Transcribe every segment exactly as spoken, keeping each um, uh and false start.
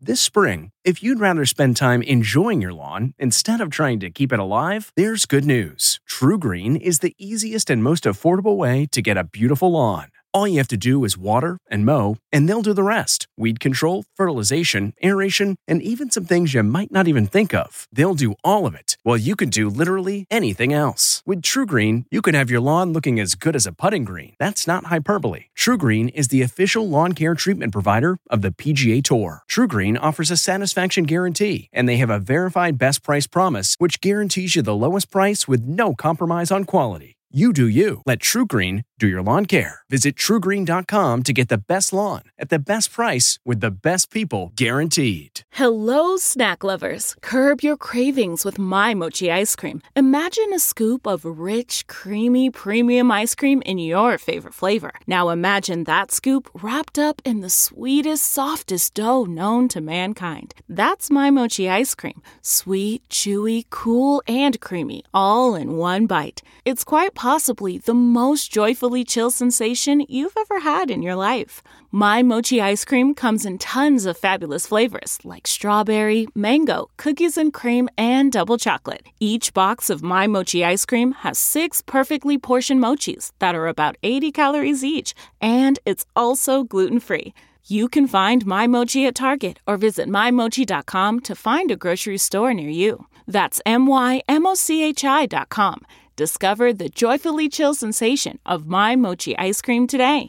This spring, if you'd rather spend time enjoying your lawn instead of trying to keep it alive, there's good news. TruGreen is the easiest and most affordable way to get a beautiful lawn. All you have to do is water and mow, and they'll do the rest. Weed control, fertilization, aeration, and even some things you might not even think of. They'll do all of it, while you can do literally anything else. With TruGreen, you can have your lawn looking as good as a putting green. That's not hyperbole. TruGreen is the official lawn care treatment provider of the P G A Tour. TruGreen offers a satisfaction guarantee, and they have a verified best price promise, which guarantees you the lowest price with no compromise on quality. You do you. Let TruGreen do your lawn care. Visit True Green dot com to get the best lawn at the best price with the best people guaranteed. Hello, snack lovers. Curb your cravings with My Mochi ice cream. Imagine a scoop of rich, creamy, premium ice cream in your favorite flavor. Now imagine that scoop wrapped up in the sweetest, softest dough known to mankind. That's My Mochi ice cream. Sweet, chewy, cool, and creamy, all in one bite. It's quite possibly the most joyfully chill sensation you've ever had in your life. My Mochi ice cream comes in tons of fabulous flavors like strawberry, mango, cookies and cream, and double chocolate. Each box of My Mochi ice cream has six perfectly portioned mochis that are about eighty calories each, and it's also gluten-free. You can find My Mochi at Target or visit my mochi dot com to find a grocery store near you. That's M Y M O C H I dot com. Discover the joyfully chill sensation of My Mochi ice cream today.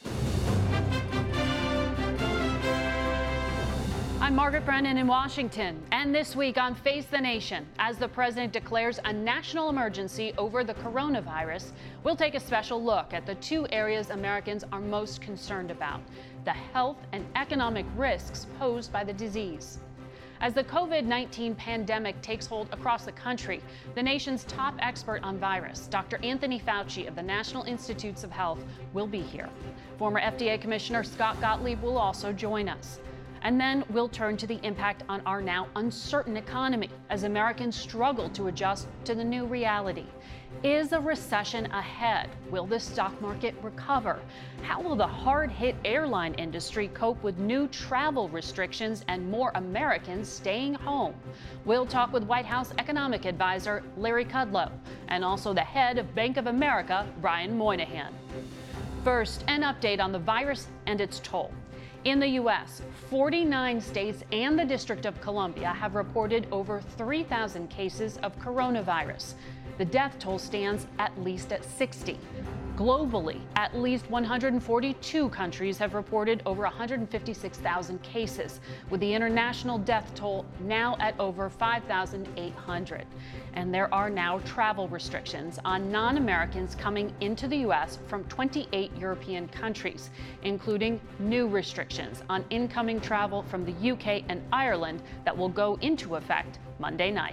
I'm Margaret Brennan in Washington, and this week on Face the Nation, as the president declares a national emergency over the coronavirus, we'll take a special look at the two areas Americans are most concerned about: the health and economic risks posed by the disease. As the COVID nineteen pandemic takes hold across the country, the nation's top expert on virus, Doctor Anthony Fauci of the National Institutes of Health, will be here. Former F D A Commissioner Scott Gottlieb will also join us. And then we'll turn to the impact on our now uncertain economy as Americans struggle to adjust to the new reality. Is a recession ahead? Will the stock market recover? How will the hard-hit airline industry cope with new travel restrictions and more Americans staying home? We'll talk with White House economic advisor Larry Kudlow and also the head of Bank of America, Brian Moynihan. First, an update on the virus and its toll. In the U S, forty-nine states and the District of Columbia have reported over three thousand cases of coronavirus. The death toll stands at least at sixty. Globally, at least one hundred forty-two countries have reported over one hundred fifty-six thousand cases, with the international death toll now at over five thousand eight hundred. And there are now travel restrictions on non-Americans coming into the U S from twenty-eight European countries, including new restrictions on incoming travel from the U K and Ireland that will go into effect Monday night.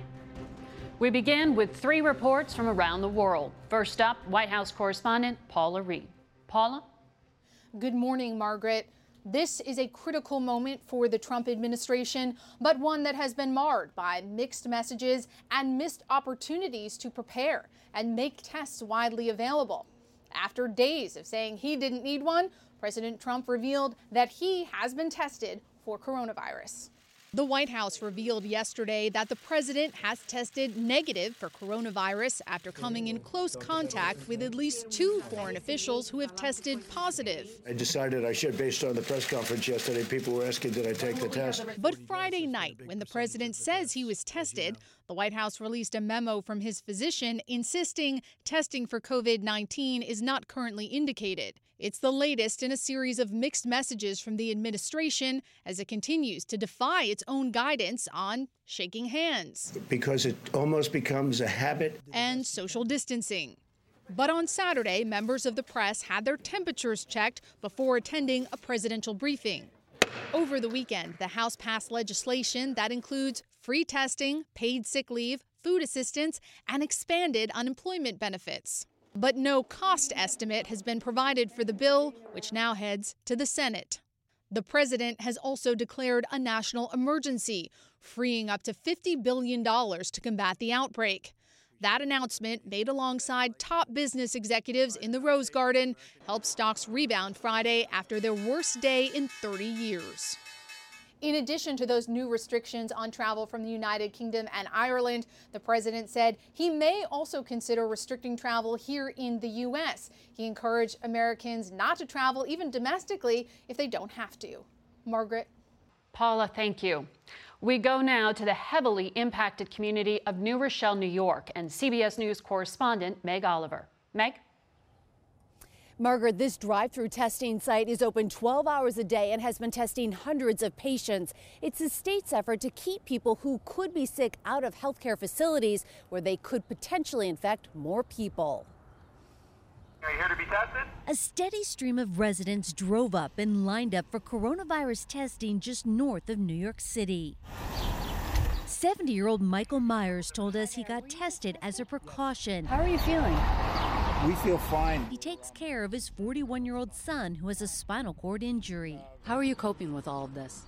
We begin with three reports from around the world. First up, White House correspondent Paula Reed. Paula? Good morning, Margaret. This is a critical moment for the Trump administration, but one that has been marred by mixed messages and missed opportunities to prepare and make tests widely available. After days of saying he didn't need one, President Trump revealed that he has been tested for coronavirus. The White House revealed yesterday that the president has tested negative for coronavirus after coming in close contact with at least two foreign officials who have tested positive. I decided I should based on the press conference yesterday. People were asking, did I take the test? But Friday night, when the president says he was tested, the White House released a memo from his physician insisting testing for COVID nineteen is not currently indicated. It's the latest in a series of mixed messages from the administration as it continues to defy its own guidance on shaking hands. Because it almost becomes a habit. And social distancing. But on Saturday, members of the press had their temperatures checked before attending a presidential briefing. Over the weekend, the House passed legislation that includes free testing, paid sick leave, food assistance, and expanded unemployment benefits. But no cost estimate has been provided for the bill, which now heads to the Senate. The president has also declared a national emergency, freeing up to fifty billion dollars to combat the outbreak. That announcement, made alongside top business executives in the Rose Garden, helped stocks rebound Friday after their worst day in thirty years. In addition to those new restrictions on travel from the United Kingdom and Ireland, the president said he may also consider restricting travel here in the U S. He encouraged Americans not to travel, even domestically, if they don't have to. Margaret. Paula, thank you. We go now to the heavily impacted community of New Rochelle, New York, and C B S News correspondent Meg Oliver. Meg? Margaret, this drive-through testing site is open twelve hours a day and has been testing hundreds of patients. It's the state's effort to keep people who could be sick out of healthcare facilities where they could potentially infect more people. Are you here to be tested? A steady stream of residents drove up and lined up for coronavirus testing just north of New York City. seventy-year-old Michael Myers told us he got tested as a precaution. How are you feeling? We feel fine. He takes care of his forty-one-year-old son who has a spinal cord injury. How are you coping with all of this?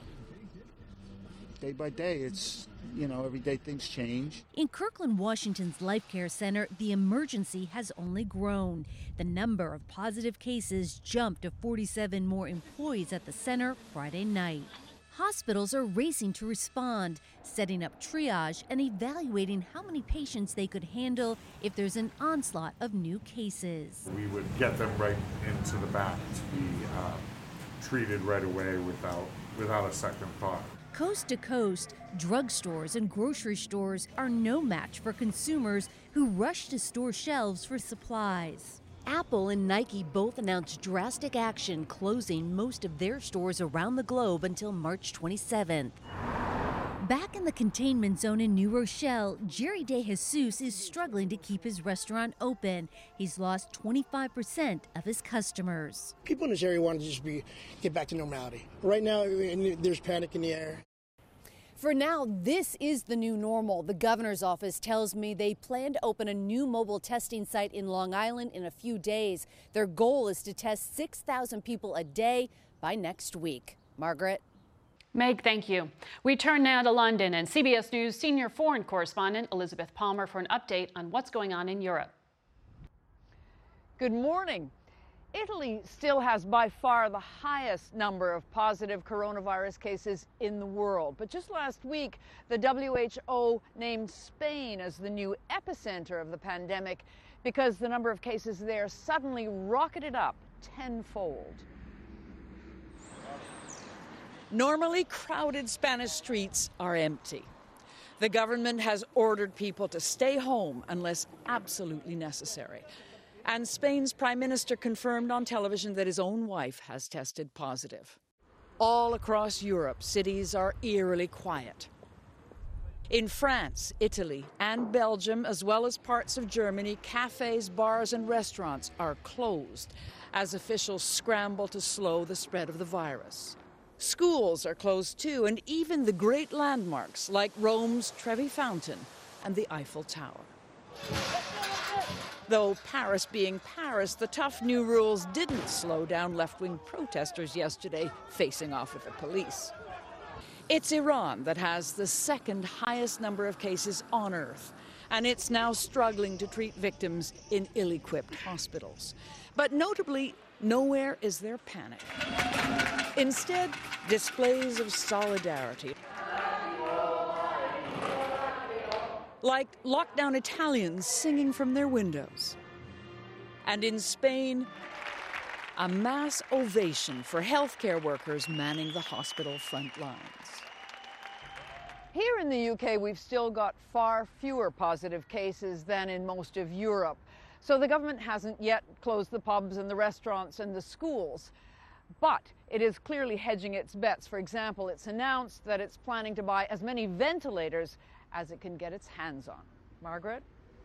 Day by day, it's, you know, every day things change. In Kirkland, Washington's Life Care Center, the emergency has only grown. The number of positive cases jumped to forty-seven more employees at the center Friday night. Hospitals are racing to respond, setting up triage and evaluating how many patients they could handle if there's an onslaught of new cases. We would get them right into the back to be uh, treated right away without, without a second thought. Coast to coast, drugstores and grocery stores are no match for consumers who rush to store shelves for supplies. Apple and Nike both announced drastic action, closing most of their stores around the globe until March twenty-seventh. Back in the containment zone in New Rochelle, Jerry De Jesus is struggling to keep his restaurant open. He's lost twenty-five percent of his customers. People in this area want to just be get back to normality. Right now, there's panic in the air. For now, this is the new normal. The governor's office tells me they plan to open a new mobile testing site in Long Island in a few days. Their goal is to test six thousand people a day by next week. Margaret? Meg, thank you. We turn now to London and C B S News senior foreign correspondent Elizabeth Palmer for an update on what's going on in Europe. Good morning. Italy still has by far the highest number of positive coronavirus cases in the world. But just last week, the W H O named Spain as the new epicenter of the pandemic because the number of cases there suddenly rocketed up tenfold. Normally crowded Spanish streets are empty. The government has ordered people to stay home unless absolutely necessary. And Spain's prime minister confirmed on television that his own wife has tested positive. All across Europe, cities are eerily quiet. In France, Italy, and Belgium, as well as parts of Germany, cafes, bars, and restaurants are closed as officials scramble to slow the spread of the virus. Schools are closed too, and even the great landmarks like Rome's Trevi Fountain and the Eiffel Tower. Though Paris being Paris, the tough new rules didn't slow down left-wing protesters yesterday facing off with the police. It's Iran that has the second highest number of cases on Earth, and it's now struggling to treat victims in ill-equipped hospitals. But notably, nowhere is there panic. Instead, displays of solidarity. Like lockdown Italians singing from their windows. And in Spain, a mass ovation for healthcare workers manning the hospital front lines. Here in the U K, we've still got far fewer positive cases than in most of Europe. So the government hasn't yet closed the pubs and the restaurants and the schools. But it is clearly hedging its bets. For example, it's announced that it's planning to buy as many ventilators as it can get its hands on. Margaret?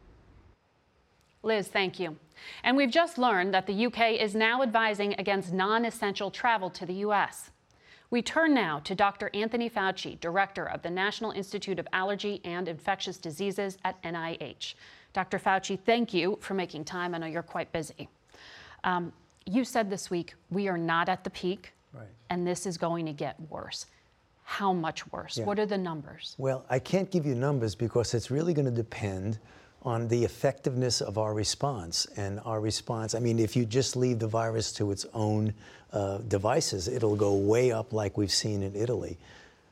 Liz, thank you. And we've just learned that the U K is now advising against non-essential travel to the U S. We turn now to Doctor Anthony Fauci, director of the National Institute of Allergy and Infectious Diseases at N I H. Doctor Fauci, thank you for making time. I know you're quite busy. Um, you said this week, we are not at the peak, right, and this is going to get worse. How much worse? Yeah. What are the numbers? Well, I can't give you numbers because it's really going to depend on the effectiveness of our response. And our response, I mean, if you just leave the virus to its own uh, devices, it'll go way up like we've seen in Italy.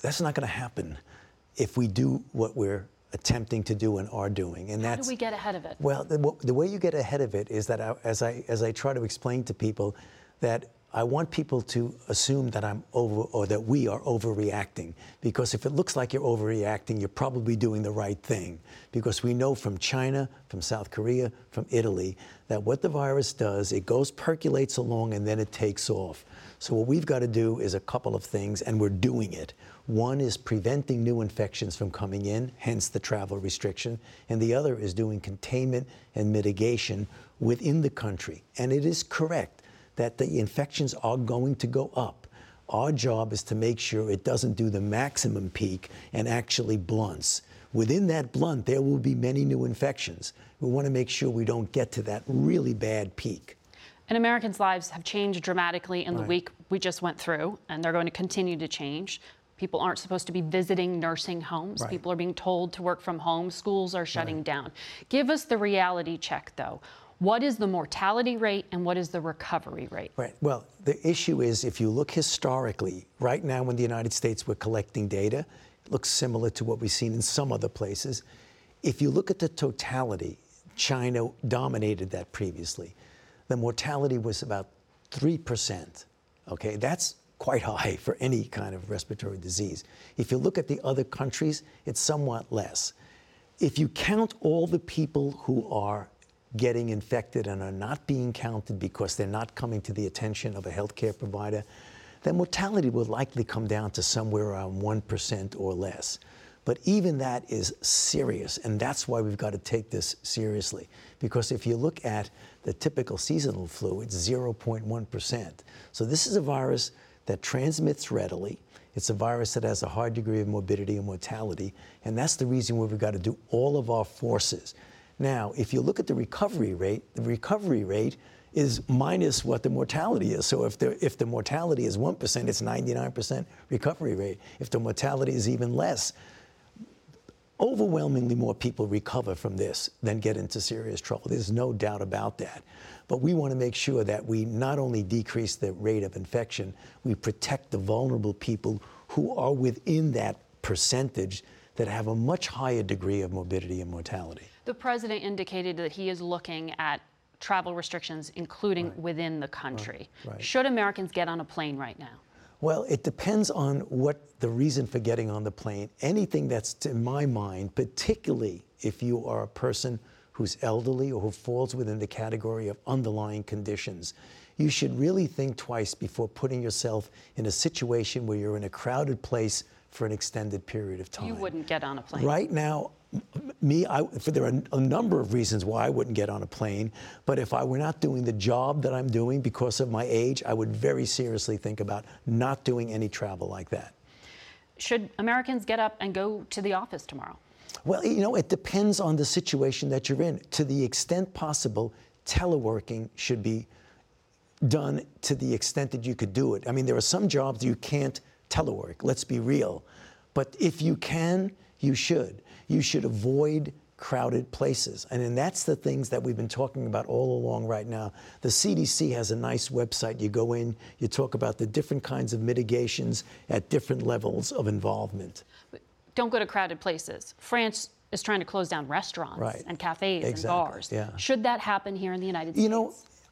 that's not going to happen if we do what we're attempting to do and are doing. And How that's, do we get ahead of it? Well, the, the way you get ahead of it is that I, as I as I try to explain to people, that I want people to assume that I'm over, or that we are overreacting. Because if it looks like you're overreacting, you're probably doing the right thing. Because we know from China, from South Korea, from Italy, that what the virus does, it goes, percolates along, and then it takes off. So what we've got to do is a couple of things, and we're doing it. One is preventing new infections from coming in, hence the travel restriction, and the other is doing containment and mitigation within the country. And it is correct that the infections are going to go up. Our job is to make sure it doesn't do the maximum peak and actually blunts. Within that blunt, there will be many new infections. We want to make sure we don't get to that really bad peak. And Americans' lives have changed dramatically in the Right. week we just went through, and they're going to continue to change. People aren't supposed to be visiting nursing homes. Right. People are being told to work from home. Schools are shutting Right. down. Give us the reality check, though. What is the mortality rate and what is the recovery rate? Right. Well, the issue is, if you look historically, right now in the United States, we're collecting data. It looks similar to what we've seen in some other places. If you look at the totality, China dominated that previously. The mortality was about three percent. Okay, that's quite high for any kind of respiratory disease. If you look at the other countries, it's somewhat less. If you count all the people who are getting infected and are not being counted because they're not coming to the attention of a healthcare provider, then mortality will likely come down to somewhere around one percent or less. But even that is serious, and that's why we've got to take this seriously. Because if you look at the typical seasonal flu, it's zero point one percent. So this is a virus that transmits readily. It's a virus that has a high degree of morbidity and mortality, and that's the reason why we've got to do all of our forces. Now, if you look at the recovery rate, the recovery rate is minus what the mortality is. So if the, if the mortality is one percent, it's ninety-nine percent recovery rate. If the mortality is even less, overwhelmingly more people recover from this than get into serious trouble. There's no doubt about that. But we want to make sure that we not only decrease the rate of infection, we protect the vulnerable people who are within that percentage that have a much higher degree of morbidity and mortality. The president indicated that he is looking at travel restrictions, including right. within the country. Right. Right. Should Americans get on a plane right now? Well, it depends on what the reason for getting on the plane. Anything that's, to my mind, particularly if you are a person who's elderly or who falls within the category of underlying conditions, you should really think twice before putting yourself in a situation where you're in a crowded place for an extended period of time. You wouldn't get on a plane. Right now, me, I, for there are a number of reasons why I wouldn't get on a plane, but if I were not doing the job that I'm doing because of my age, I would very seriously think about not doing any travel like that. Should Americans get up and go to the office tomorrow? Well, you know, it depends on the situation that you're in. To the extent possible, teleworking should be done to the extent that you could do it. I mean, there are some jobs you can't telework, let's be real. But if you can, you should. You should avoid crowded places. And then that's the things that we've been talking about all along right now. The C D C has a nice website. You go in, you talk about the different kinds of mitigations at different levels of involvement. But don't go to crowded places. France is trying to close down restaurants right. and cafes exactly. and bars. Yeah. Should that happen here in the United States? You know,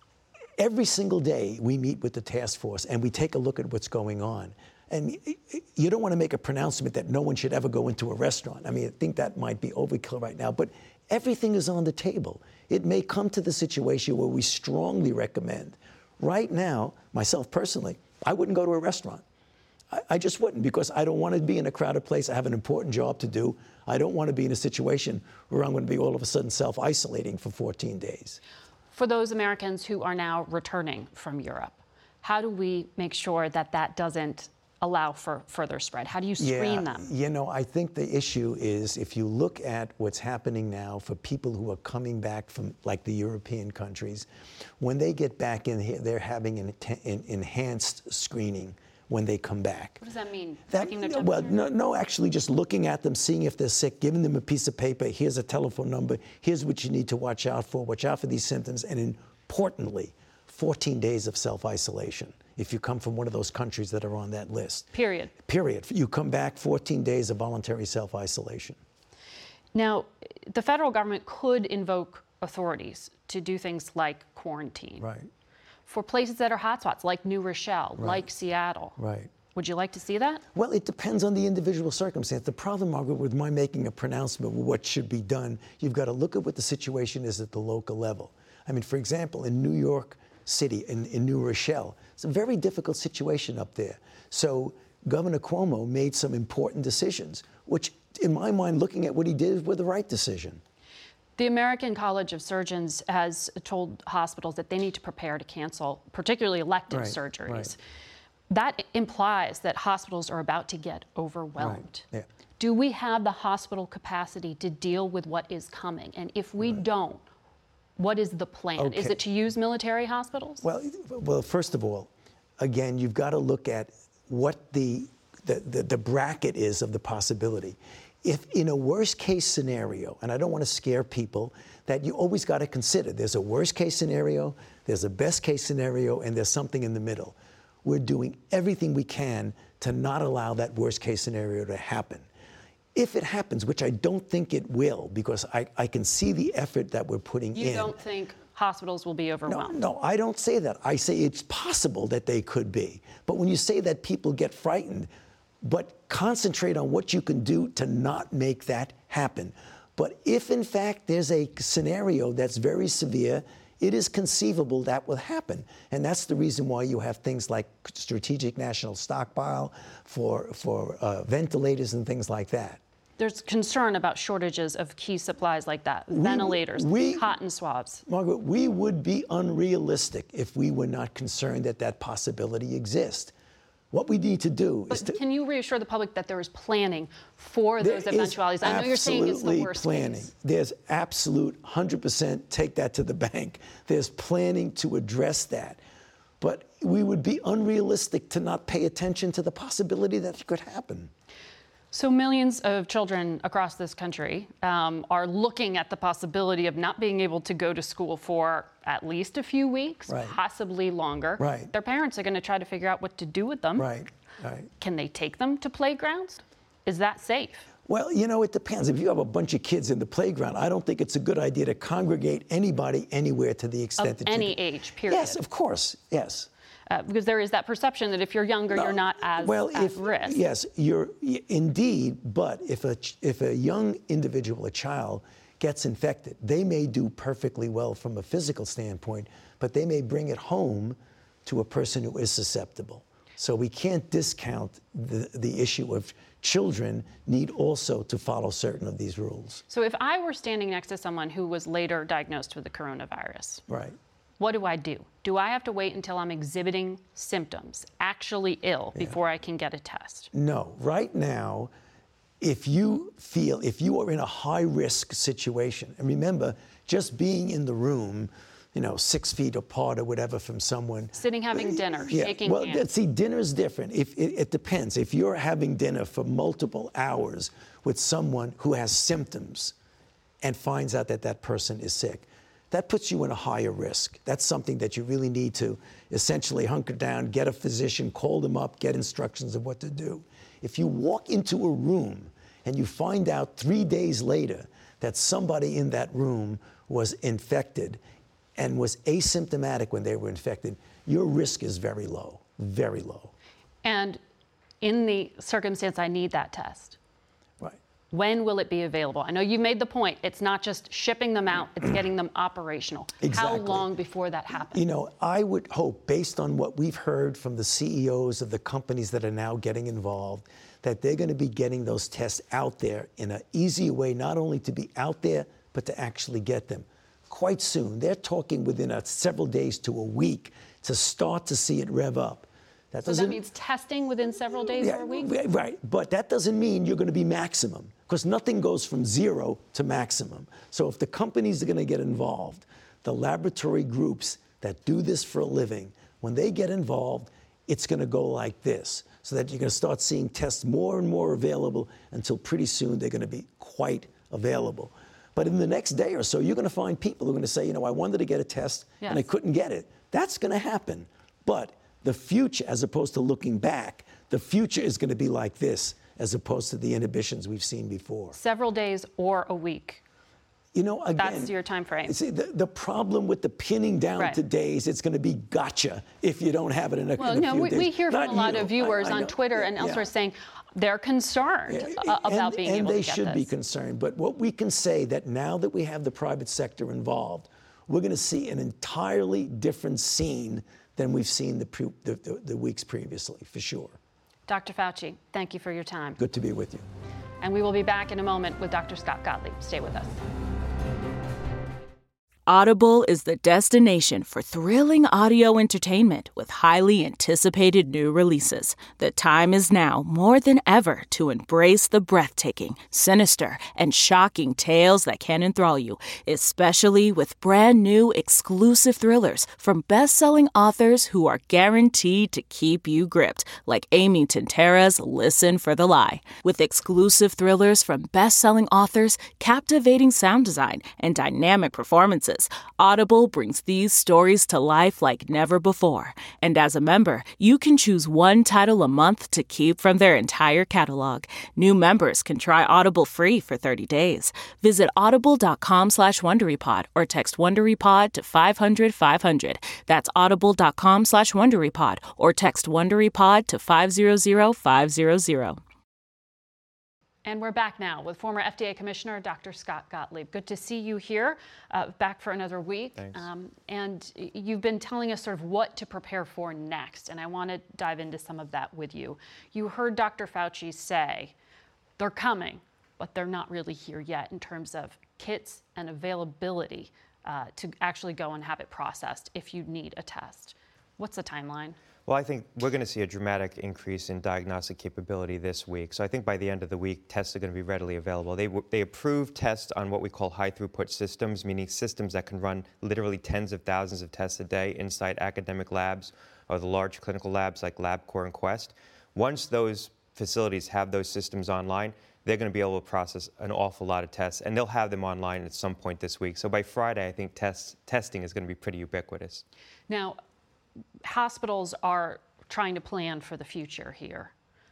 every single day we meet with the task force and we take a look at what's going on. And you don't want to make a pronouncement that no one should ever go into a restaurant. I mean, I think that might be overkill right now, but everything is on the table. It may come to the situation where we strongly recommend. Right now, myself personally, I wouldn't go to a restaurant. I, I just wouldn't, because I don't want to be in a crowded place. I have an important job to do. I don't want to be in a situation where I'm going to be all of a sudden self-isolating for fourteen days. For those Americans who are now returning from Europe, how do we make sure that that doesn't allow for further spread? How do you screen yeah, them? You know, I think the issue is, if you look at what's happening now for people who are coming back from, like, the European countries, when they get back in here, they're having an, an enhanced screening when they come back. What does that mean? That, well, no, no, actually just looking at them, seeing if they're sick, giving them a piece of paper, here's a telephone number, here's what you need to watch out for, watch out for these symptoms, and importantly, fourteen days of self-isolation if you come from one of those countries that are on that list. Period. Period. You come back, fourteen days of voluntary self-isolation. Now, the federal government could invoke authorities to do things like quarantine. Right. For places that are hotspots, like New Rochelle, Right. like Seattle. Right. Would you like to see that? Well, it depends on the individual circumstance. The problem, Margaret, with my making a pronouncement with what should be done, you've got to look at what the situation is at the local level. I mean, for example, in New York City, in, in New Rochelle, it's a very difficult situation up there. So Governor Cuomo made some important decisions, which, in my mind, looking at what he did, were the right decision. The American College of Surgeons has told hospitals that they need to prepare to cancel, particularly elective Right, surgeries. right. That implies that hospitals are about to get overwhelmed. Right. Yeah. Do we have the hospital capacity to deal with what is coming? And if we Right. don't, what is the plan? Okay. Is it to use military hospitals? Well, well, first of all, again, you've got to look at what the, the, the, the bracket is of the possibility. If in a worst case scenario, and I don't want to scare people, that you always got to consider there's a worst case scenario, there's a best case scenario, and there's something in the middle. We're doing everything we can to not allow that worst case scenario to happen. If it happens, which I don't think it will, because I, I can see the effort that we're putting You in. don't think hospitals will be overwhelmed? No, no, I don't say that. I say it's possible that they could be. But when you say that, people get frightened, but concentrate on what you can do to not make that happen. But if, in fact, there's a scenario that's very severe, it is conceivable that will happen. And that's the reason why you have things like strategic national stockpile for, for uh, ventilators and things like that. There's concern about shortages of key supplies like that, We- ventilators, we- cotton swabs. Margaret, we would be unrealistic if we were not concerned that that possibility exists. What we need to do But is to... can you reassure the public that there is planning for those There is eventualities? I know you're saying it's the absolutely worst planning. case. There's absolute one hundred percent, take that to the bank. There's planning to address that. But we would be unrealistic to not pay attention to the possibility that it could happen. So millions of children across this country um, are looking at the possibility of not being able to go to school for at least a few weeks, Right. possibly longer. Right. Their parents are going to try to figure out what to do with them. Right, right. Can they take them to playgrounds? Is that safe? Well, you know, it depends. If you have a bunch of kids in the playground, I don't think it's a good idea to congregate anybody anywhere to the extent Of that you any can. age, period. Yes, of course, yes. Uh, because there is that perception that if you're younger, No, you're not as well, at if, risk. Yes, you're y- indeed, but if a, ch- if a young individual, a child, gets infected, they may do perfectly well from a physical standpoint, but they may bring it home to a person who is susceptible. So we can't discount the, the issue of children need also to follow certain of these rules. So if I were standing next to someone who was later diagnosed with the coronavirus, Right. what do I do? Do I have to wait until I'm exhibiting symptoms, actually ill, before I can get a test? No. Right now, if you feel, if you are in a high-risk situation, and remember, just being in the room, you know, six feet apart or whatever from someone. Sitting having dinner, Yeah, shaking well, hands. see, dinner's different. If it, it depends. If you're having dinner for multiple hours with someone who has symptoms and finds out that that person is sick, that puts you in a higher risk. That's something that you really need to essentially hunker down, get a physician, call them up, get instructions of what to do. If you walk into a room and you find out three days later that somebody in that room was infected and was asymptomatic when they were infected, your risk is very low, very low. And in the circumstance I need that test, Right. when will it be available? I know you made the point. It's not just shipping them out, it's getting them operational. Exactly. How long before that happens? You know, I would hope, based on what we've heard from the C E Os of the companies that are now getting involved, that they're going to be getting those tests out there in an easier way, not only to be out there, but to actually get them quite soon. They're talking within a, several days to a week to start to see it rev up. That So doesn't that means testing within several days Yeah, or a week? right, right, but that doesn't mean you're going to be maximum, because nothing goes from zero to maximum. So if the companies are going to get involved, the laboratory groups that do this for a living, when they get involved, it's going to go like this, so that you're going to start seeing tests more and more available until pretty soon they're going to be quite available. But in the next day or so, you're going to find people who are going to say, you know, I wanted to get a test and I Yes. couldn't get it. That's going to happen. But the future, as opposed to looking back, the future is going to be like this, as opposed to the inhibitions we've seen before. Several days or a week. You know, again, that's your time frame. See, the, the problem with the pinning down right. to days, it's going to be gotcha if you don't have it in a, well, in a no, few we, days. we hear Not from a lot you. of viewers I, I on Twitter and elsewhere yeah. saying they're concerned uh, about and, being and able to get this. And they should be concerned. But what we can say that now that we have the private sector involved, we're going to see an entirely different scene than we've seen the, pre, the, the, the weeks previously, for sure. Doctor Fauci, thank you for your time. Good to be with you. And we will be back in a moment with Doctor Scott Gottlieb. Stay with us. Audible is the destination for thrilling audio entertainment with highly anticipated new releases. The time is now more than ever to embrace the breathtaking, sinister, and shocking tales that can enthrall you, especially with brand new exclusive thrillers from best-selling authors who are guaranteed to keep you gripped, like Amy Tintera's Listen for the Lie. With exclusive thrillers from best-selling authors, captivating sound design, and dynamic performances, Audible brings these stories to life like never before. And as a member, you can choose one title a month to keep from their entire catalog. New members can try Audible free for thirty days. Visit audible.com slash WonderyPod or text WonderyPod to five hundred five hundred. That's audible.com slash WonderyPod or text WonderyPod to five hundred five hundred. And we're back now with former F D A Commissioner Doctor Scott Gottlieb. Good to see you here, uh, back for another week. Thanks. Um, and you've been telling us sort of what to prepare for next, and I want to dive into some of that with you. You heard Doctor Fauci say they're coming, but they're not really here yet in terms of kits and availability uh, to actually go and have it processed if you need a test. What's the timeline? Well, I think we're going to see a dramatic increase in diagnostic capability this week. So I think by the end of the week, tests are going to be readily available. They, they approved tests on what we call high-throughput systems, meaning systems that can run literally tens of thousands of tests a day inside academic labs or the large clinical labs like LabCorp and Quest. Once those facilities have those systems online, they're going to be able to process an awful lot of tests, and they'll have them online at some point this week. So by Friday, I think tests, testing is going to be pretty ubiquitous. Now, hospitals are trying to plan for the future here.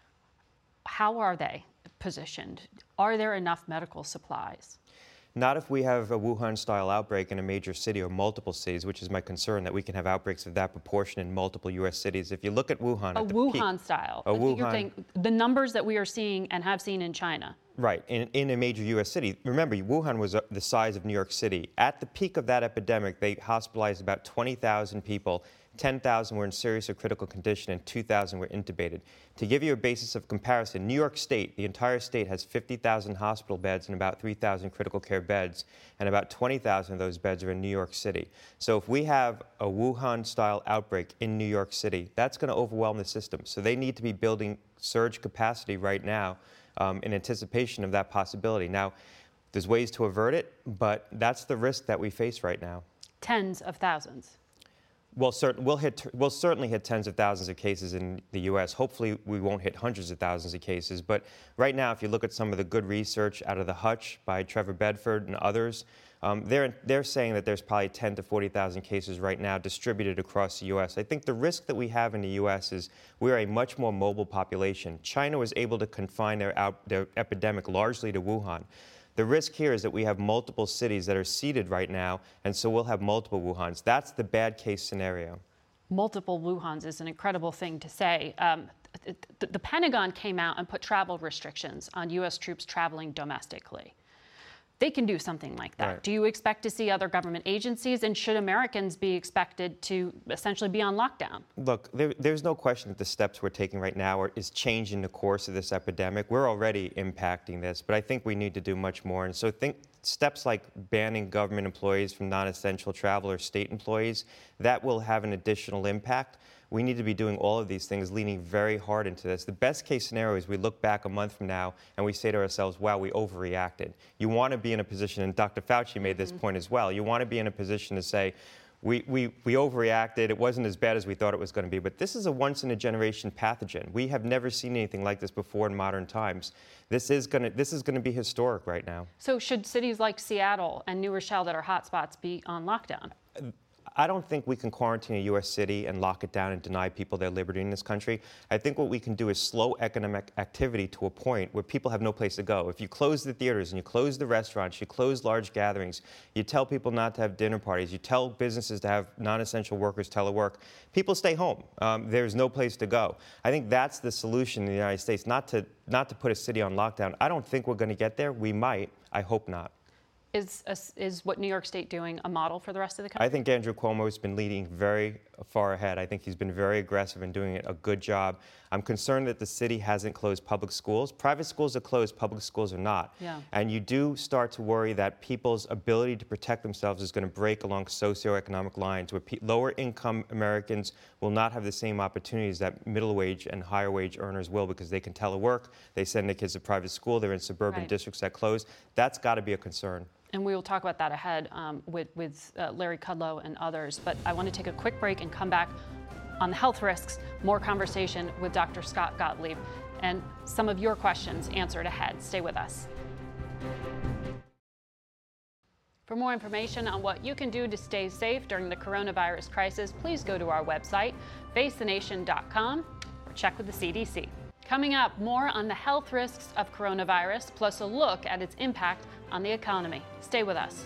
How are they positioned? Are there enough medical supplies? Not if we have a Wuhan-style outbreak in a major city or multiple cities, which is my concern, that we can have outbreaks of that proportion in multiple U S cities. If you look at Wuhan, a at the Wuhan peak, style. A You're Wuhan, saying the numbers that we are seeing and have seen in China. Right, in, in a major U S city. Remember, Wuhan was uh, the size of New York City. At the peak of that epidemic, they hospitalized about twenty thousand people. ten thousand were in serious or critical condition, and two thousand were intubated. To give you a basis of comparison, New York State, the entire state, has fifty thousand hospital beds and about three thousand critical care beds, and about twenty thousand of those beds are in New York City. So if we have a Wuhan-style outbreak in New York City, that's going to overwhelm the system. So they need to be building surge capacity right now um, in anticipation of that possibility. Now, there's ways to avert it, but that's the risk that we face right now. Tens of thousands. We'll, cert- we'll, hit, we'll certainly hit tens of thousands of cases in the U S. Hopefully, we won't hit hundreds of thousands of cases. But right now, if you look at some of the good research out of the Hutch by Trevor Bedford and others, um, they're, they're saying that there's probably ten to forty thousand cases right now distributed across the U S. I think the risk that we have in the U S is we're a much more mobile population. China was able to confine their, out, their epidemic largely to Wuhan. The risk here is that we have multiple cities that are seeded right now, and so we'll have multiple Wuhans. That's the bad case scenario. Multiple Wuhans is an incredible thing to say. Um, the, the Pentagon came out and put travel restrictions on U S troops traveling domestically. They can do something like that. Right. Do you expect to see other government agencies, and should Americans be expected to essentially be on lockdown? Look, there, there's no question that the steps we're taking right now are, is changing the course of this epidemic. We're already impacting this, but I think we need to do much more. And so think steps like banning government employees from non-essential travel or state employees, that will have an additional impact. We need to be doing all of these things, leaning very hard into this. The best case scenario is we look back a month from now and we say to ourselves, wow, we overreacted. You want to be in a position, and Doctor Fauci made this mm-hmm. point as well, you want to be in a position to say, we, we, we overreacted, it wasn't as bad as we thought it was going to be, but this is a once-in-a-generation pathogen. We have never seen anything like this before in modern times. This is going to, this is going to be historic right now. So should cities like Seattle and New Rochelle that are hotspots be on lockdown? I don't think we can quarantine a U S city and lock it down and deny people their liberty in this country. I think what we can do is slow economic activity to a point where people have no place to go. If you close the theaters and you close the restaurants, you close large gatherings, you tell people not to have dinner parties, you tell businesses to have non-essential workers telework, people stay home. Um, there's no place to go. I think that's the solution in the United States, not to, not to put a city on lockdown. I don't think we're going to get there. We might. I hope not. Is, is what New York State doing a model for the rest of the country? I think Andrew Cuomo has been leading very far ahead. I think he's been very aggressive and doing a good job. I'm concerned that the city hasn't closed public schools. Private schools are closed, public schools are not. Yeah. And you do start to worry that people's ability to protect themselves is going to break along socioeconomic lines where pe- lower income Americans will not have the same opportunities that middle wage and higher wage earners will, because they can telework, they send their kids to private school, they're in suburban Right. districts that close. That's got to be a concern. And we will talk about that ahead um, with, with uh, Larry Kudlow and others. But I want to take a quick break and come back on the health risks, more conversation with Doctor Scott Gottlieb, and some of your questions answered ahead. Stay with us. For more information on what you can do to stay safe during the coronavirus crisis, please go to our website, face the nation dot com, or check with the C D C. Coming up, more on the health risks of coronavirus, plus a look at its impact on the economy. Stay with us.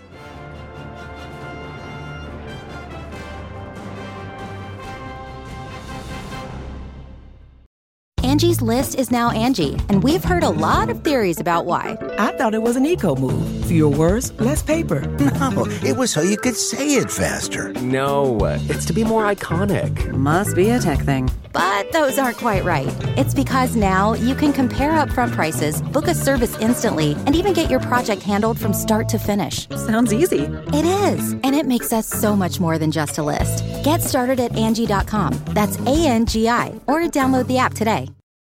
Angie's List is now Angie, and we've heard a lot of theories about why. I thought it was an eco move. Fewer words, less paper. No, it was so you could say it faster. No, it's to be more iconic. Must be a tech thing. But those aren't quite right. It's because now you can compare upfront prices, book a service instantly, and even get your project handled from start to finish. Sounds easy. It is, and it makes us so much more than just a list. Get started at Angie dot com. That's A N G I, or download the app today.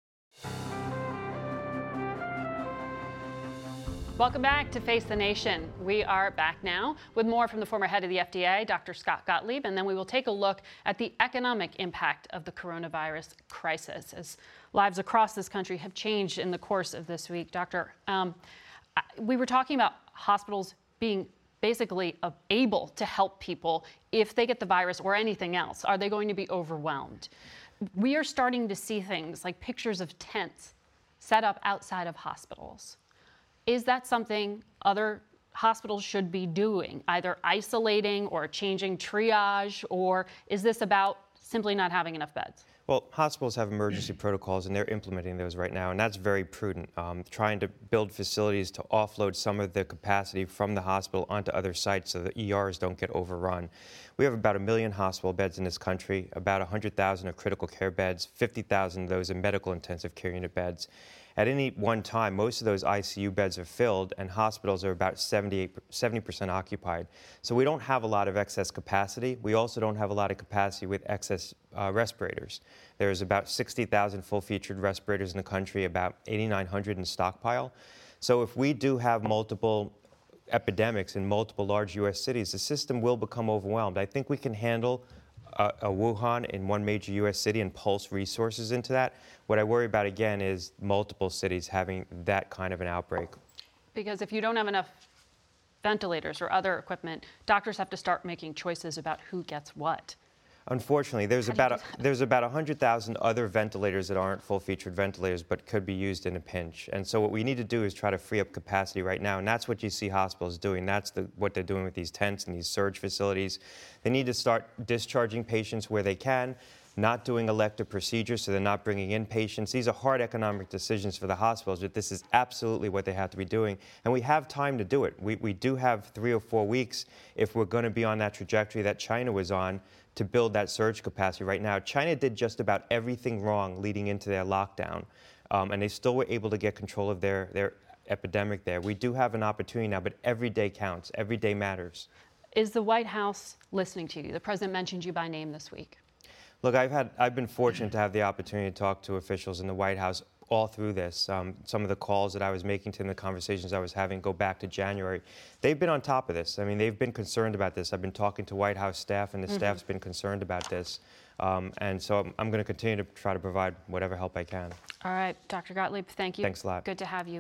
Welcome back to Face the Nation. We are back now with more from the former head of the F D A, Doctor Scott Gottlieb, and then we will take a look at the economic impact of the coronavirus crisis as lives across this country have changed in the course of this week. Doctor, um, we were talking about hospitals being basically uh, able to help people if they get the virus or anything else. Are they going to be overwhelmed? We are starting to see things like pictures of tents set up outside of hospitals. Is that something other hospitals should be doing, either isolating or changing triage, or is this about simply not having enough beds? Well, hospitals have emergency protocols, and they're implementing those right now, and that's very prudent. Um, trying to build facilities to offload some of the capacity from the hospital onto other sites so the E Rs don't get overrun. We have about a million hospital beds in this country, about one hundred thousand are critical care beds, fifty thousand of those are medical intensive care unit beds. At any one time, most of those I C U beds are filled, and hospitals are about seventy-eight, seventy percent occupied. So we don't have a lot of excess capacity. We also don't have a lot of capacity with excess uh, respirators. There's about sixty thousand full-featured respirators in the country, about eighty-nine hundred in stockpile. So if we do have multiple epidemics in multiple large U S cities, the system will become overwhelmed. I think we can handle a, a Wuhan in one major U S city and pulse resources into that. What I worry about, again, is multiple cities having that kind of an outbreak. Because if you don't have enough ventilators or other equipment, doctors have to start making choices about who gets what. Unfortunately, there's about a, there's about one hundred thousand other ventilators that aren't full-featured ventilators but could be used in a pinch. And so what we need to do is try to free up capacity right now, and that's what you see hospitals doing. That's the, what they're doing with these tents and these surge facilities. They need to start discharging patients where they can, not doing elective procedures, so they're not bringing in patients. These are hard economic decisions for the hospitals, but this is absolutely what they have to be doing. And we have time to do it. We, we do have three or four weeks if we're going to be on that trajectory that China was on to build that surge capacity right now. China did just about everything wrong leading into their lockdown, um, and they still were able to get control of their, their epidemic there. We do have an opportunity now, but every day counts. Every day matters. Is the White House listening to you? The president mentioned you by name this week. Look, I've had, I've been fortunate to have the opportunity to talk to officials in the White House all through this. Um, some of the calls that I was making to them, the conversations I was having go back to January. They've been on top of this. I mean, they've been concerned about this. I've been talking to White House staff, and the mm-hmm. staff's been concerned about this. Um, and so I'm, I'm going to continue to try to provide whatever help I can. All right, Doctor Gottlieb, thank you. Thanks a lot. Good to have you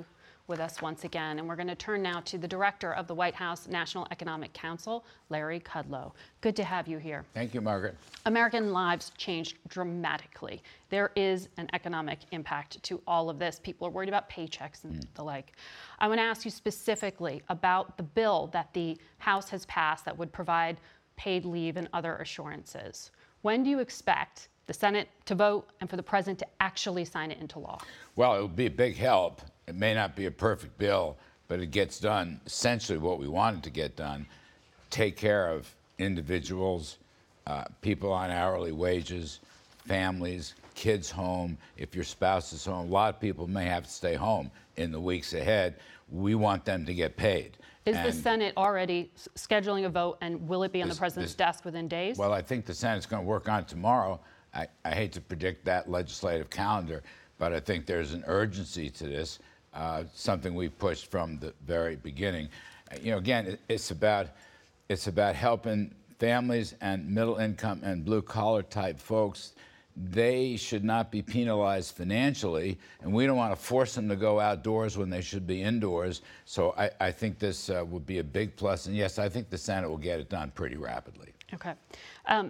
with us once again. And we're going to turn now to the director of the White House National Economic Council, Larry Kudlow. Good to have you here. Thank you, Margaret. American lives changed dramatically. There is an economic impact to all of this. People are worried about paychecks and mm. the like. I want to ask you specifically about the bill that the House has passed that would provide paid leave and other assurances. When do you expect the Senate to vote and for the president to actually sign it into law? Well, it would be a big help. It may not be a perfect bill, but it gets done essentially what we wanted to get done. Take care of individuals, uh, people on hourly wages, families, kids home. If your spouse is home, a lot of people may have to stay home in the weeks ahead. We want them to get paid. Is and the Senate already s- scheduling a vote, and will it be on this, the president's this, desk within days? Well, I think the Senate's going to work on it tomorrow. I, I hate to predict that legislative calendar, but I think there's an urgency to this, uh, something we pushed from the very beginning. Uh, you know, again, it, it's about it's about helping families and middle income and blue collar type folks. They should not be penalized financially, and we don't want to force them to go outdoors when they should be indoors. So I, I think this uh, would be a big plus. And yes, I think the Senate will get it done pretty rapidly. Okay. Um,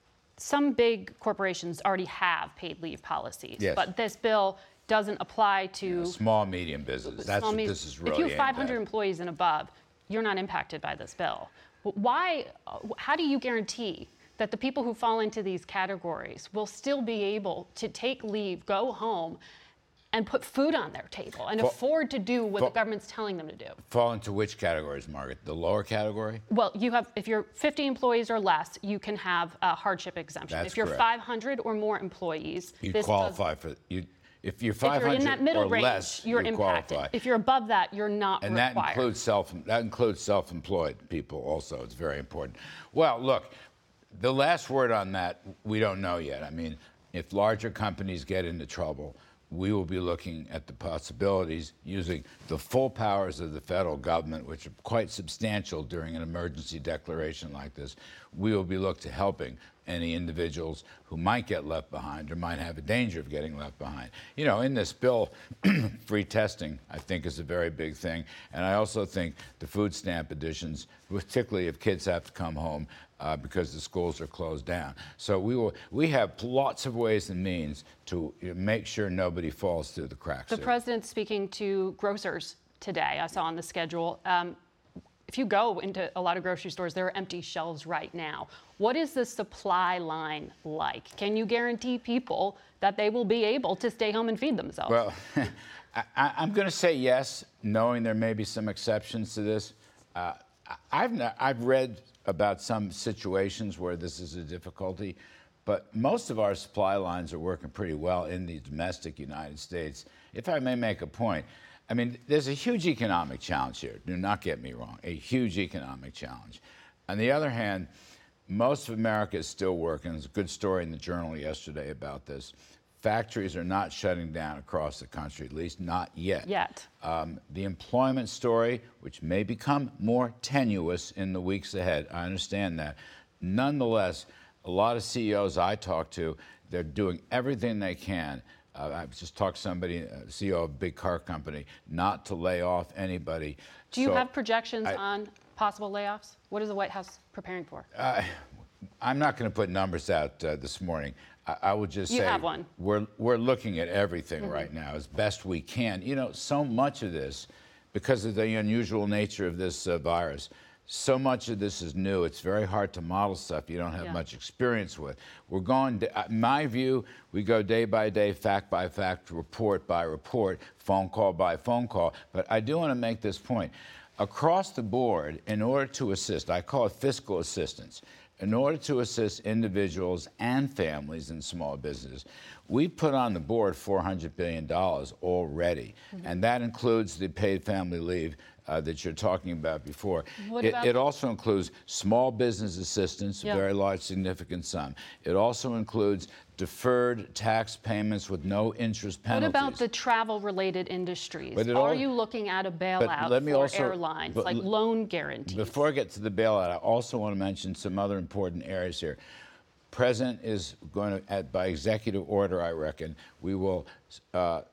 some big corporations already have paid leave policies, yes. but this bill doesn't apply to you know, small, medium business. That's what this is really. If you have five hundred aimed at. employees and above, you're not impacted by this bill. Why? How do you guarantee that the people who fall into these categories will still be able to take leave, go home, and put food on their table and fall, afford to do what fall, the government's telling them to do? Fall into which categories, Margaret? The lower category? Well, you have, if you're fifty employees or less, you can have a hardship exemption. That's if you're correct. five hundred or more employees, you this qualify does, for you. If you're five hundred if you're in that middle or range, less, you're you impacted. qualify. If you're above that, you're not and required. that includes self that includes self-employed people also. It's very important. Well, look, the last word on that we don't know yet. I mean, if larger companies get into trouble, we will be looking at the possibilities using the full powers of the federal government, which are quite substantial during an emergency declaration like this. We will be looked to helping any individuals who might get left behind or might have a danger of getting left behind. You know, in this bill, free testing, I think, is a very big thing. And I also think the food stamp additions, particularly if kids have to come home uh, because the schools are closed down. So we will. We have lots of ways and means to you know, make sure nobody falls through the cracks. The here. president's speaking to grocers today. I saw on the schedule. Um, If you go into a lot of grocery stores, there are empty shelves right now. What is the supply line like? Can you guarantee people that they will be able to stay home and feed themselves? Well, I, I'm going to say yes, knowing there may be some exceptions to this. Uh, I've, not, I've read about some situations where this is a difficulty, but most of our supply lines are working pretty well in the domestic United States. If I may make a point, I mean, there's a huge economic challenge here. Do not get me wrong, a huge economic challenge. On the other hand, most of America is still working. There's a good story in the Journal yesterday about this. Factories are not shutting down across the country, at least not yet. Yet. Um, the employment story, which may become more tenuous in the weeks ahead, I understand that. Nonetheless, a lot of C E Os I talk to, they're doing everything they can. Uh, I just talked to somebody, uh, C E O of a big car company, not to lay off anybody. Do you so have projections I, on possible layoffs? What is the White House preparing for? Uh, I'm not going to put numbers out uh, this morning. I, I would just you say have one. we're we're looking at everything Mm-hmm. right now as best we can. You know, so much of this, because of the unusual nature of this uh, virus, so much of this is new. It's very hard to model stuff you don't have Yeah. much experience with. We're going, to, uh, my view, we go day by day, fact by fact, report by report, phone call by phone call. But I do want to make this point. Across the board, in order to assist, I call it fiscal assistance, in order to assist individuals and families in small business, we put on the board four hundred billion dollars already. Mm-hmm. And that includes the paid family leave uh, that you're talking about before. What It, about- it also includes small business assistance, Yeah. a very large, significant sum. It also includes deferred tax payments with no interest penalties. What about the travel-related industries? But it Are all- you looking at a But bailout let me for also- airlines, but like l- loan guarantees? Before I get to the bailout, I also want to mention some other important areas here. President is going to, at, by executive order, I reckon, we will uh,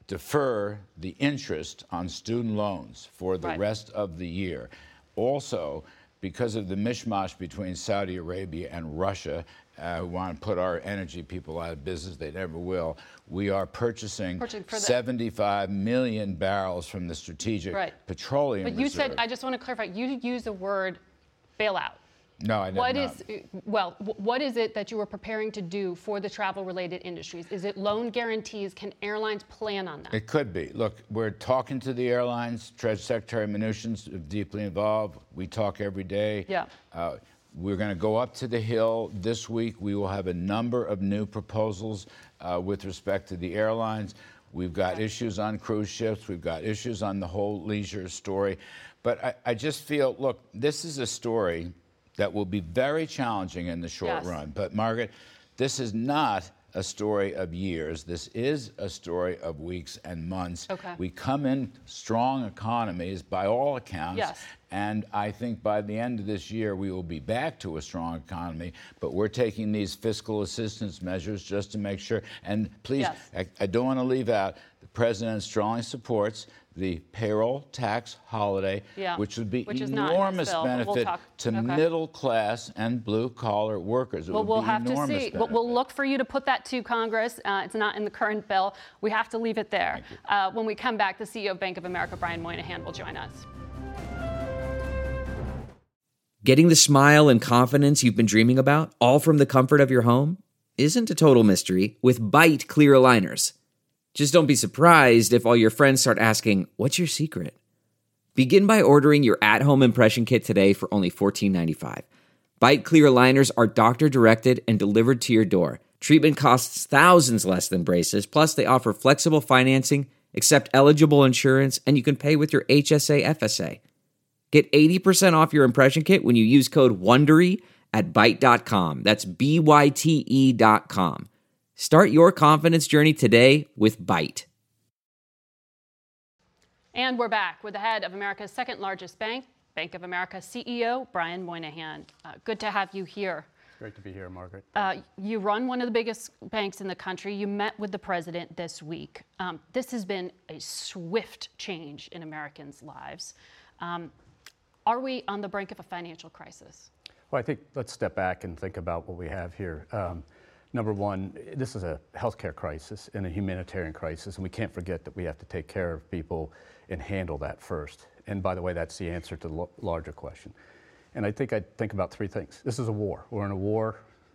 defer the interest on student loans for the Right. rest of the year. Also, because of the mishmash between Saudi Arabia and Russia, uh, who want to put our energy people out of business, they never will, we are purchasing Purchasing for the- seventy-five million barrels from the Strategic Right. Petroleum But you Reserve. said, I just want to clarify, you used the word bailout. No, I did What not. is, well, wh- what is it that you were preparing to do for the travel-related industries? Is it loan guarantees? Can airlines plan on that? It could be. Look, we're talking to the airlines. Treasury Secretary Mnuchin's deeply involved. We talk every day. Yeah. Uh, we're going to go up to the Hill this week. We will have a number of new proposals uh, with respect to the airlines. We've got issues on cruise ships. We've got issues on the whole leisure story. But I, I just feel, look, this is a story that will be very challenging in the short Yes. run. But Margaret, this is not a story of years. This is a story of weeks and months. Okay. We come in strong economies by all accounts. Yes. And I think by the end of this year, we will be back to a strong economy. But we're taking these fiscal assistance measures just to make sure. And please, Yes. I, I don't want to leave out, the president strongly supports the payroll tax holiday, Yeah, which would be which is not in this enormous bill, but we'll benefit talk- to okay. middle class and blue collar workers. It Well, would we'll be have to enormous see. We'll, benefit. we'll look for you to put that to Congress. Uh, it's not in the current bill. We have to leave it there. Uh, when we come back, the C E O of Bank of America, Brian Moynihan, will join us. Getting the smile and confidence you've been dreaming about, all from the comfort of your home, isn't a total mystery with Byte clear aligners. Just don't be surprised if all your friends start asking, "What's your secret?" Begin by ordering your at-home impression kit today for only fourteen ninety-five. Byte clear aligners are doctor-directed and delivered to your door. Treatment costs thousands less than braces, plus they offer flexible financing, accept eligible insurance, and you can pay with your H S A F S A. Get eighty percent off your impression kit when you use code WONDERY at byte dot com. That's B Y T E dot com. Start your confidence journey today with Byte. And we're back with the head of America's second largest bank, Bank of America C E O, Brian Moynihan. Uh, good to have you here. Great to be here, Margaret. Uh, you run one of the biggest banks in the country. You met with the president this week. Um, this has been a swift change in Americans' lives. Um, are we on the brink of a financial crisis? Well, I think let's step back and think about what we have here. Um, number one, this is a healthcare crisis and a humanitarian crisis, and we can't forget that we have to take care of people and handle that first. And by the way, that's the answer to the l- larger question. And I think I'd think about three things. This is a war. We're in a war